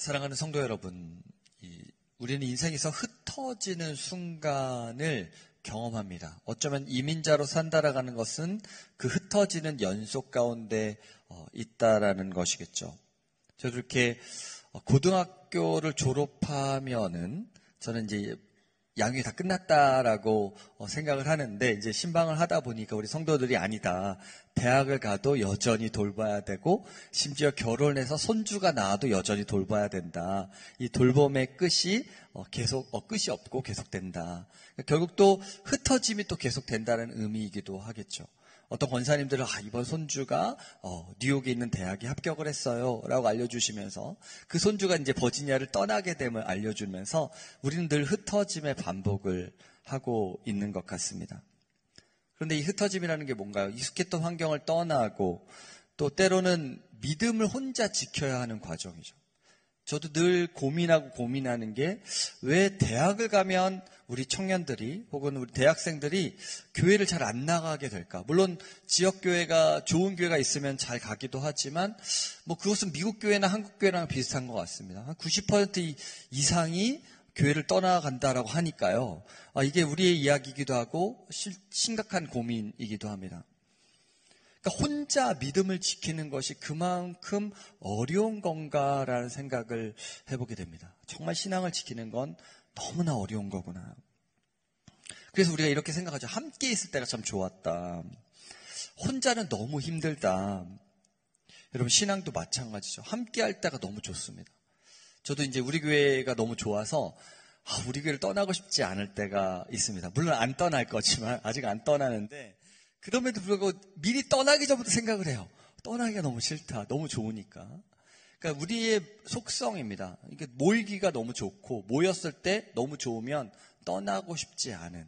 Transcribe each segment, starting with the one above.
사랑하는 성도 여러분, 우리는 인생에서 흩어지는 순간을 경험합니다. 어쩌면 이민자로 산다라는 것은 그 흩어지는 연속 가운데 있다라는 것이겠죠. 저도 이렇게 고등학교를 졸업하면은 저는 이제 양육이 다 끝났다라고 생각을 하는데, 이제 신방을 하다 보니까 우리 성도들이 아니다. 대학을 가도 여전히 돌봐야 되고, 심지어 결혼해서 손주가 나와도 여전히 돌봐야 된다. 이 돌봄의 끝이 계속 끝이 없고 계속된다. 결국 또 흩어짐이 또 계속된다는 의미이기도 하겠죠. 어떤 권사님들은 이번 손주가 뉴욕에 있는 대학에 합격을 했어요 라고 알려주시면서 그 손주가 이제 버지니아를 떠나게 됨을 알려주면서 우리는 늘 흩어짐의 반복을 하고 있는 것 같습니다. 그런데 이 흩어짐이라는 게 뭔가요? 익숙했던 환경을 떠나고 또 때로는 믿음을 혼자 지켜야 하는 과정이죠. 저도 늘 고민하는 게 왜 대학을 가면 우리 청년들이 혹은 우리 대학생들이 교회를 잘 안 나가게 될까? 물론 지역교회가 좋은 교회가 있으면 잘 가기도 하지만 그것은 미국 교회나 한국 교회랑 비슷한 것 같습니다. 한 90% 이상이 교회를 떠나간다라고 하니까요. 이게 우리의 이야기이기도 하고 심각한 고민이기도 합니다. 그러니까 혼자 믿음을 지키는 것이 그만큼 어려운 건가라는 생각을 해보게 됩니다. 정말 신앙을 지키는 건 너무나 어려운 거구나. 그래서 우리가 이렇게 생각하죠. 함께 있을 때가 참 좋았다. 혼자는 너무 힘들다. 여러분, 신앙도 마찬가지죠. 함께 할 때가 너무 좋습니다. 저도 이제 우리 교회가 너무 좋아서 우리 교회를 떠나고 싶지 않을 때가 있습니다. 물론 안 떠날 거지만 아직 안 떠나는데, 그럼에도 불구하고 미리 떠나기 전부터 생각을 해요. 떠나기가 너무 싫다. 너무 좋으니까. 그러니까 우리의 속성입니다. 이게 모이기가 너무 좋고 모였을 때 너무 좋으면 떠나고 싶지 않은.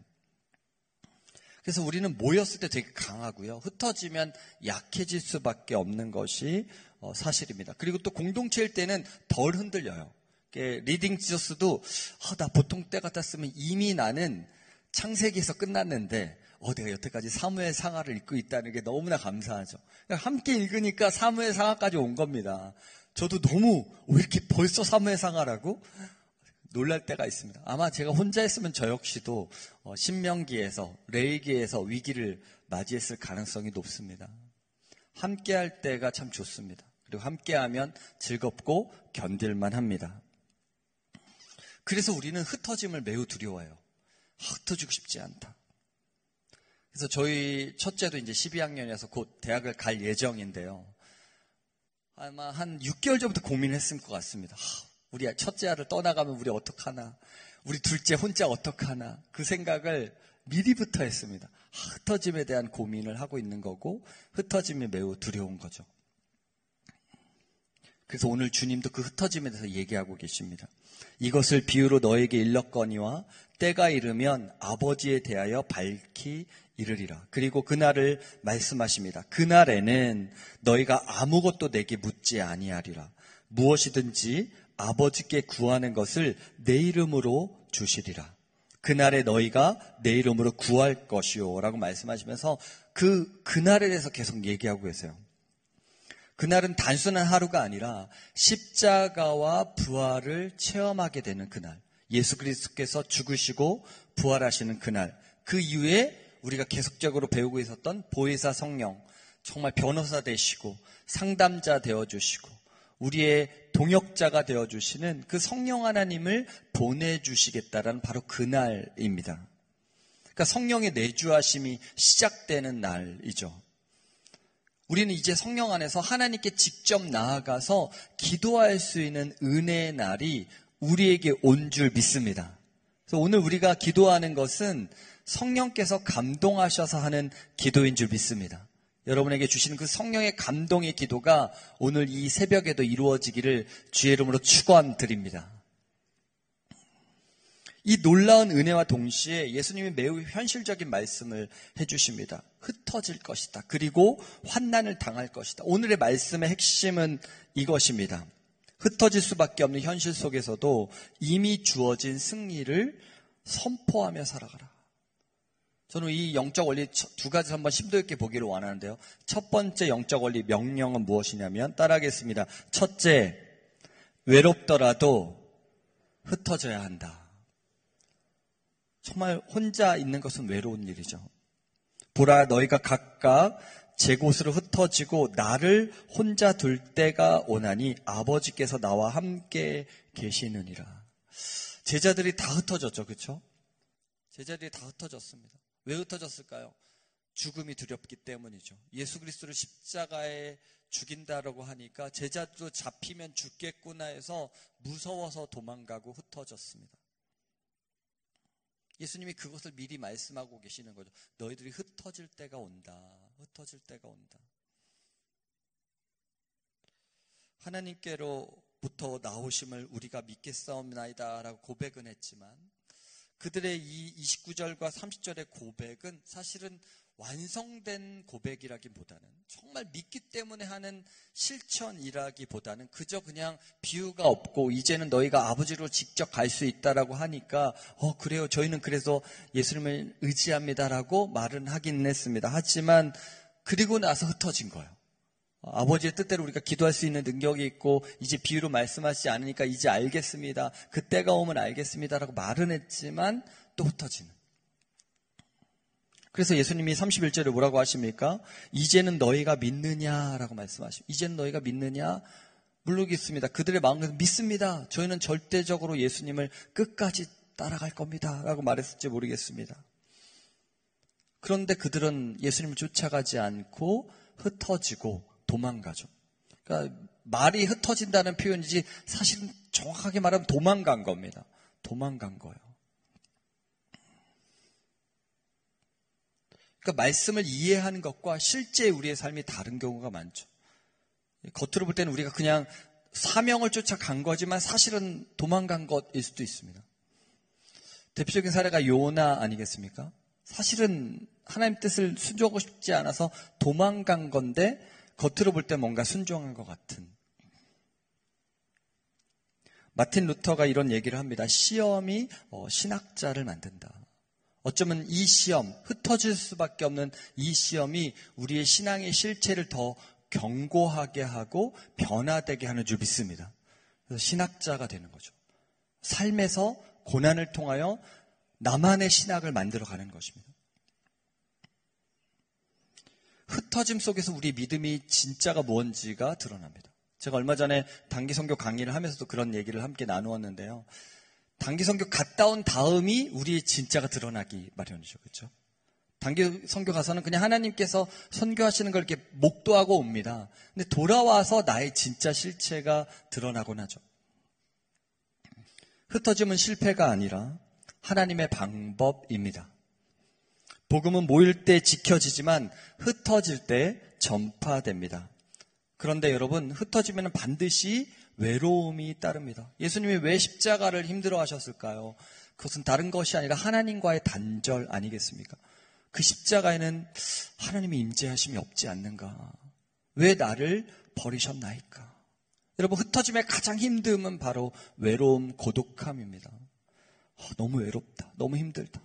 그래서 우리는 모였을 때 되게 강하고요. 흩어지면 약해질 수밖에 없는 것이 사실입니다. 그리고 또 공동체일 때는 덜 흔들려요. 리딩 지저스도 나 보통 때 같았으면 이미 나는 창세기에서 끝났는데 내가 여태까지 사무엘 상하를 읽고 있다는 게 너무나 감사하죠. 함께 읽으니까 사무엘 상하까지 온 겁니다. 저도 너무 왜 이렇게 벌써 사무엘 상하라고 놀랄 때가 있습니다. 아마 제가 혼자 했으면 저 역시도 신명기에서 레위기에서 위기를 맞이했을 가능성이 높습니다. 함께 할 때가 참 좋습니다. 그리고 함께하면 즐겁고 견딜만 합니다. 그래서 우리는 흩어짐을 매우 두려워해요. 흩어지고 싶지 않다. 그래서 저희 첫째도 이제 12학년이어서 곧 대학을 갈 예정인데요. 아마 한 6개월 전부터 고민했을 것 같습니다. 우리 첫째 아들 떠나가면 우리 어떡하나, 우리 둘째 혼자 어떡하나, 그 생각을 미리부터 했습니다. 흩어짐에 대한 고민을 하고 있는 거고, 흩어짐이 매우 두려운 거죠. 그래서 오늘 주님도 그 흩어짐에 대해서 얘기하고 계십니다. 이것을 비유로 너에게 일렀거니와 때가 이르면 아버지에 대하여 밝히 이르리라. 그리고 그날을 말씀하십니다. 그날에는 너희가 아무것도 내게 묻지 아니하리라. 무엇이든지 아버지께 구하는 것을 내 이름으로 주시리라. 그날에 너희가 내 이름으로 구할 것이요 라고 말씀하시면서 그날에 대해서 계속 얘기하고 계세요. 그날은 단순한 하루가 아니라 십자가와 부활을 체험하게 되는 그날, 예수 그리스도께서 죽으시고 부활하시는 그날, 그 이후에 우리가 계속적으로 배우고 있었던 보혜사 성령, 정말 변호사 되시고 상담자 되어주시고 우리의 동역자가 되어주시는 그 성령 하나님을 보내주시겠다라는 바로 그날입니다. 그러니까 성령의 내주하심이 시작되는 날이죠. 우리는 이제 성령 안에서 하나님께 직접 나아가서 기도할 수 있는 은혜의 날이 우리에게 온 줄 믿습니다. 그래서 오늘 우리가 기도하는 것은 성령께서 감동하셔서 하는 기도인 줄 믿습니다. 여러분에게 주시는 그 성령의 감동의 기도가 오늘 이 새벽에도 이루어지기를 주의 이름으로 축원드립니다. 이 놀라운 은혜와 동시에 예수님이 매우 현실적인 말씀을 해주십니다. 흩어질 것이다. 그리고 환난을 당할 것이다. 오늘의 말씀의 핵심은 이것입니다. 흩어질 수밖에 없는 현실 속에서도 이미 주어진 승리를 선포하며 살아가라. 저는 이 영적 원리 두 가지 한번 심도 있게 보기를 원하는데요. 첫 번째 영적 원리 명령은 무엇이냐면 따라하겠습니다. 첫째, 외롭더라도 흩어져야 한다. 정말 혼자 있는 것은 외로운 일이죠. 보라, 너희가 각각 제 곳으로 흩어지고 나를 혼자 둘 때가 오나니 아버지께서 나와 함께 계시느니라. 제자들이 다 흩어졌죠. 그렇죠? 제자들이 다 흩어졌습니다. 왜 흩어졌을까요? 죽음이 두렵기 때문이죠. 예수 그리스도를 십자가에 죽인다라고 하니까 제자도 잡히면 죽겠구나 해서 무서워서 도망가고 흩어졌습니다. 예수님이 그것을 미리 말씀하고 계시는 거죠. 너희들이 흩어질 때가 온다. 흩어질 때가 온다. 하나님께로부터 나오심을 우리가 믿겠사옵나이다 라고 고백은 했지만 그들의 이 29절과 30절의 고백은 사실은 완성된 고백이라기보다는 정말 믿기 때문에 하는 실천이라기보다는 그저 그냥 비유가 없고 이제는 너희가 아버지로 직접 갈 수 있다라고 하니까 그래요. 저희는 그래서 예수님을 의지합니다라고 말은 하긴 했습니다. 하지만 그리고 나서 흩어진 거예요. 아버지의 뜻대로 우리가 기도할 수 있는 능력이 있고 이제 비유로 말씀하시지 않으니까 이제 알겠습니다. 그때가 오면 알겠습니다라고 말은 했지만 또 흩어지는. 그래서 예수님이 31절에 뭐라고 하십니까? 이제는 너희가 믿느냐라고 말씀하십니다. 이제는 너희가 믿느냐? 물르겠습니다. 그들의 마음에서 믿습니다. 저희는 절대적으로 예수님을 끝까지 따라갈 겁니다. 라고 말했을지 모르겠습니다. 그런데 그들은 예수님을 쫓아가지 않고 흩어지고 도망가죠. 그러니까 말이 흩어진다는 표현이지 사실은 정확하게 말하면 도망간 겁니다. 도망간 거예요. 그러니까 말씀을 이해하는 것과 실제 우리의 삶이 다른 경우가 많죠. 겉으로 볼 때는 우리가 그냥 사명을 쫓아간 거지만 사실은 도망간 것일 수도 있습니다. 대표적인 사례가 요나 아니겠습니까? 사실은 하나님 뜻을 순종하고 싶지 않아서 도망간 건데 겉으로 볼 때 뭔가 순종한 것 같은. 마틴 루터가 이런 얘기를 합니다. 시험이 신학자를 만든다. 어쩌면 이 시험, 흩어질 수밖에 없는 이 시험이 우리의 신앙의 실체를 더 견고하게 하고 변화되게 하는 줄 믿습니다. 그래서 신학자가 되는 거죠. 삶에서 고난을 통하여 나만의 신학을 만들어가는 것입니다. 흩어짐 속에서 우리 믿음이 진짜가 뭔지가 드러납니다. 제가 얼마 전에 단기 선교 강의를 하면서도 그런 얘기를 함께 나누었는데요. 단기 선교 갔다 온 다음이 우리의 진짜가 드러나기 마련이죠. 그렇죠? 단기 선교 가서는 그냥 하나님께서 선교하시는 걸 이렇게 목도하고 옵니다. 근데 돌아와서 나의 진짜 실체가 드러나곤 하죠. 흩어짐은 실패가 아니라 하나님의 방법입니다. 복음은 모일 때 지켜지지만 흩어질 때 전파됩니다. 그런데 여러분, 흩어지면 반드시 외로움이 따릅니다. 예수님이 왜 십자가를 힘들어 하셨을까요? 그것은 다른 것이 아니라 하나님과의 단절 아니겠습니까? 그 십자가에는 하나님의 임재하심이 없지 않는가? 왜 나를 버리셨나이까? 여러분, 흩어짐의 가장 힘듦은 바로 외로움, 고독함입니다. 너무 외롭다. 너무 힘들다.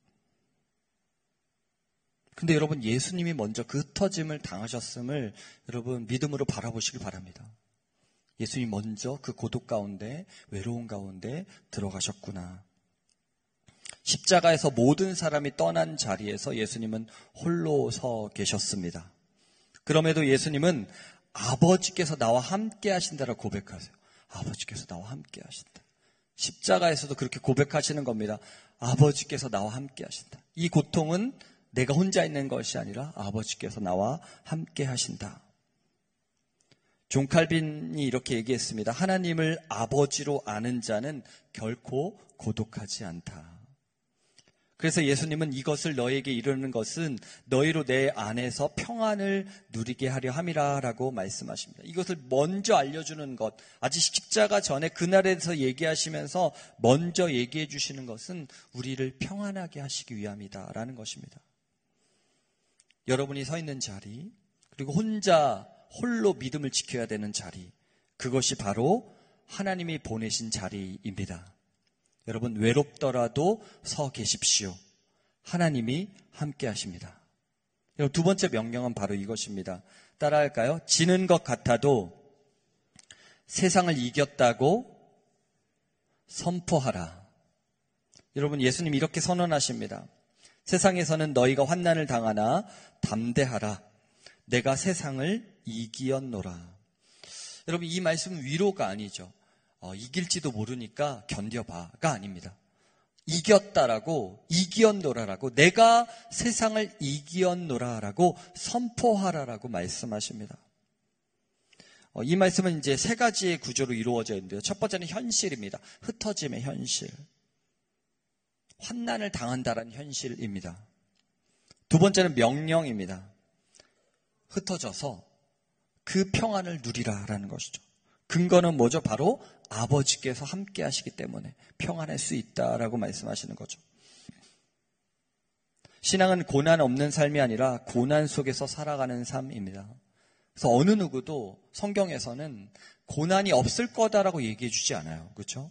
근데 여러분, 예수님이 먼저 그 흩어짐을 당하셨음을 여러분 믿음으로 바라보시길 바랍니다. 예수님이 먼저 그 고독 가운데, 외로움 가운데 들어가셨구나. 십자가에서 모든 사람이 떠난 자리에서 예수님은 홀로 서 계셨습니다. 그럼에도 예수님은 아버지께서 나와 함께 하신다라고 고백하세요. 아버지께서 나와 함께 하신다. 십자가에서도 그렇게 고백하시는 겁니다. 아버지께서 나와 함께 하신다. 이 고통은 내가 혼자 있는 것이 아니라 아버지께서 나와 함께 하신다. 존 칼빈이 이렇게 얘기했습니다. 하나님을 아버지로 아는 자는 결코 고독하지 않다. 그래서 예수님은 이것을 너에게 이르는 것은 너희로 내 안에서 평안을 누리게 하려 함이라 라고 말씀하십니다. 이것을 먼저 알려주는 것, 아직 십자가 전에 그날에서 얘기하시면서 먼저 얘기해 주시는 것은 우리를 평안하게 하시기 위함이다 라는 것입니다. 여러분이 서 있는 자리, 그리고 홀로 믿음을 지켜야 되는 자리, 그것이 바로 하나님이 보내신 자리입니다. 여러분, 외롭더라도 서 계십시오. 하나님이 함께 하십니다. 여러분, 두 번째 명령은 바로 이것입니다. 따라할까요? 지는 것 같아도 세상을 이겼다고 선포하라. 여러분, 예수님 이렇게 선언하십니다. 세상에서는 너희가 환난을 당하나 담대하라. 내가 세상을 이기었노라. 여러분, 이 말씀은 위로가 아니죠. 이길지도 모르니까 견뎌봐가 아닙니다. 이겼다라고, 이기었노라라고, 내가 세상을 이기었노라라고 선포하라라고 말씀하십니다. 이 말씀은 이제 세 가지의 구조로 이루어져 있는데요. 첫 번째는 현실입니다. 흩어짐의 현실. 환난을 당한다라는 현실입니다. 두 번째는 명령입니다. 흩어져서 그 평안을 누리라라는 것이죠. 근거는 뭐죠? 바로 아버지께서 함께 하시기 때문에 평안할 수 있다라고 말씀하시는 거죠. 신앙은 고난 없는 삶이 아니라 고난 속에서 살아가는 삶입니다. 그래서 어느 누구도 성경에서는 고난이 없을 거다라고 얘기해 주지 않아요. 그렇죠?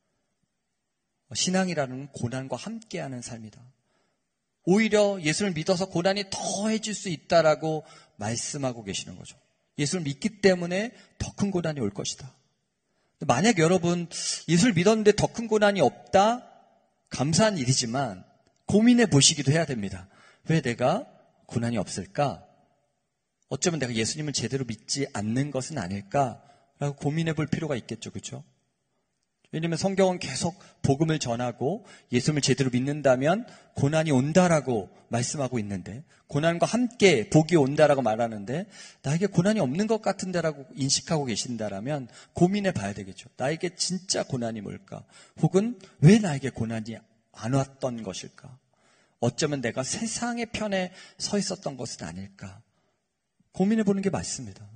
신앙이라는 고난과 함께하는 삶이다. 오히려 예수를 믿어서 고난이 더해질 수 있다라고 말씀하고 계시는 거죠. 예수를 믿기 때문에 더 큰 고난이 올 것이다. 만약 여러분 예수를 믿었는데 더 큰 고난이 없다? 감사한 일이지만 고민해 보시기도 해야 됩니다. 왜 내가 고난이 없을까? 어쩌면 내가 예수님을 제대로 믿지 않는 것은 아닐까라고 고민해 볼 필요가 있겠죠. 그렇죠? 왜냐하면 성경은 계속 복음을 전하고 예수님을 제대로 믿는다면 고난이 온다라고 말씀하고 있는데, 고난과 함께 복이 온다라고 말하는데 나에게 고난이 없는 것 같은데라고 인식하고 계신다라면 고민해 봐야 되겠죠. 나에게 진짜 고난이 뭘까? 혹은 왜 나에게 고난이 안 왔던 것일까? 어쩌면 내가 세상의 편에 서 있었던 것은 아닐까? 고민해 보는 게 맞습니다.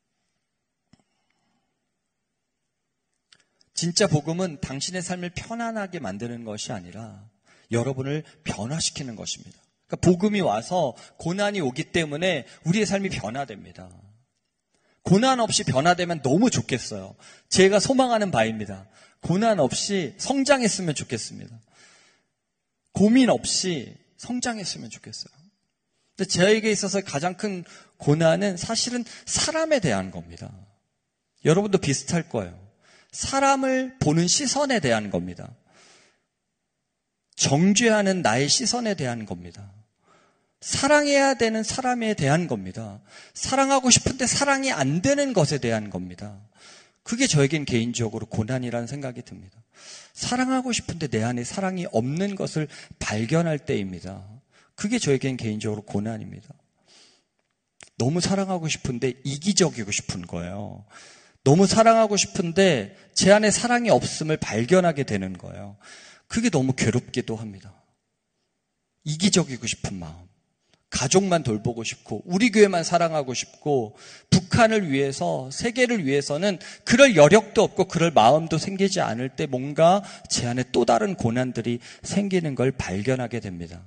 진짜 복음은 당신의 삶을 편안하게 만드는 것이 아니라 여러분을 변화시키는 것입니다. 그러니까 복음이 와서 고난이 오기 때문에 우리의 삶이 변화됩니다. 고난 없이 변화되면 너무 좋겠어요. 제가 소망하는 바입니다. 고난 없이 성장했으면 좋겠습니다. 고민 없이 성장했으면 좋겠어요. 근데 저에게 있어서 가장 큰 고난은 사실은 사람에 대한 겁니다. 여러분도 비슷할 거예요. 사람을 보는 시선에 대한 겁니다. 정죄하는 나의 시선에 대한 겁니다. 사랑해야 되는 사람에 대한 겁니다. 사랑하고 싶은데 사랑이 안 되는 것에 대한 겁니다. 그게 저에겐 개인적으로 고난이라는 생각이 듭니다. 사랑하고 싶은데 내 안에 사랑이 없는 것을 발견할 때입니다. 그게 저에겐 개인적으로 고난입니다. 너무 사랑하고 싶은데 이기적이고 싶은 거예요. 너무 사랑하고 싶은데 제 안에 사랑이 없음을 발견하게 되는 거예요. 그게 너무 괴롭기도 합니다. 이기적이고 싶은 마음. 가족만 돌보고 싶고 우리 교회만 사랑하고 싶고 북한을 위해서 세계를 위해서는 그럴 여력도 없고 그럴 마음도 생기지 않을 때 뭔가 제 안에 또 다른 고난들이 생기는 걸 발견하게 됩니다.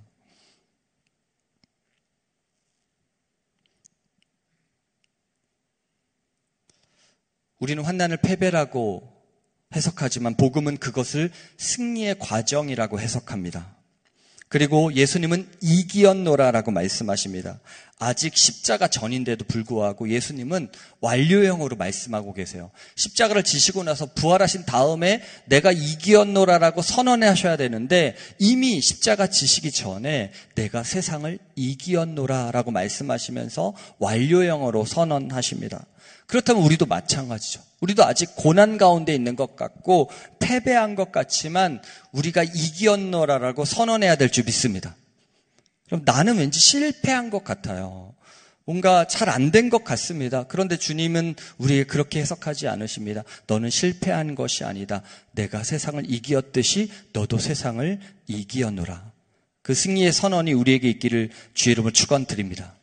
우리는 환난을 패배라고 해석하지만 복음은 그것을 승리의 과정이라고 해석합니다. 그리고 예수님은 이기었노라라고 말씀하십니다. 아직 십자가 전인데도 불구하고 예수님은 완료형으로 말씀하고 계세요. 십자가를 지시고 나서 부활하신 다음에 내가 이기었노라라고 선언하셔야 되는데 이미 십자가 지시기 전에 내가 세상을 이기었노라라고 말씀하시면서 완료형으로 선언하십니다. 그렇다면 우리도 마찬가지죠. 우리도 아직 고난 가운데 있는 것 같고 패배한 것 같지만 우리가 이기었노라라고 선언해야 될 줄 믿습니다. 그럼 나는 왠지 실패한 것 같아요. 뭔가 잘 안 된 것 같습니다. 그런데 주님은 우리에게 그렇게 해석하지 않으십니다. 너는 실패한 것이 아니다. 내가 세상을 이기었듯이 너도 세상을 이기었노라. 그 승리의 선언이 우리에게 있기를 주의 이름으로 축원드립니다.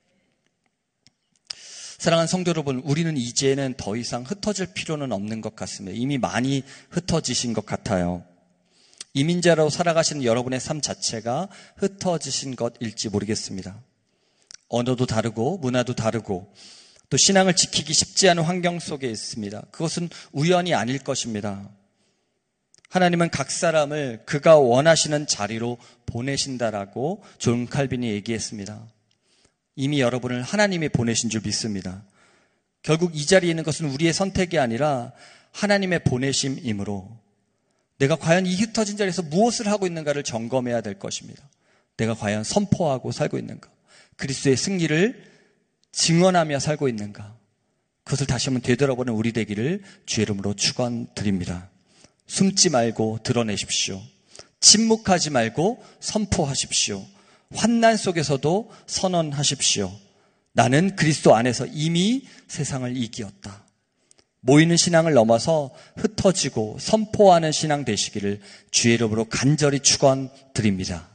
사랑하는 성도 여러분, 우리는 이제는 더 이상 흩어질 필요는 없는 것 같습니다. 이미 많이 흩어지신 것 같아요. 이민자로 살아가시는 여러분의 삶 자체가 흩어지신 것일지 모르겠습니다. 언어도 다르고 문화도 다르고 또 신앙을 지키기 쉽지 않은 환경 속에 있습니다. 그것은 우연이 아닐 것입니다. 하나님은 각 사람을 그가 원하시는 자리로 보내신다라고 존 칼빈이 얘기했습니다. 이미 여러분을 하나님이 보내신 줄 믿습니다. 결국 이 자리에 있는 것은 우리의 선택이 아니라 하나님의 보내심이므로 내가 과연 이 흩어진 자리에서 무엇을 하고 있는가를 점검해야 될 것입니다. 내가 과연 선포하고 살고 있는가? 그리스도의 승리를 증언하며 살고 있는가? 그것을 다시 한번 되돌아보는 우리 되기를 주의 이름으로 축원드립니다. 숨지 말고 드러내십시오. 침묵하지 말고 선포하십시오. 환난 속에서도 선언하십시오. 나는 그리스도 안에서 이미 세상을 이기었다. 모이는 신앙을 넘어서 흩어지고 선포하는 신앙 되시기를 주의 이름으로 간절히 축원드립니다.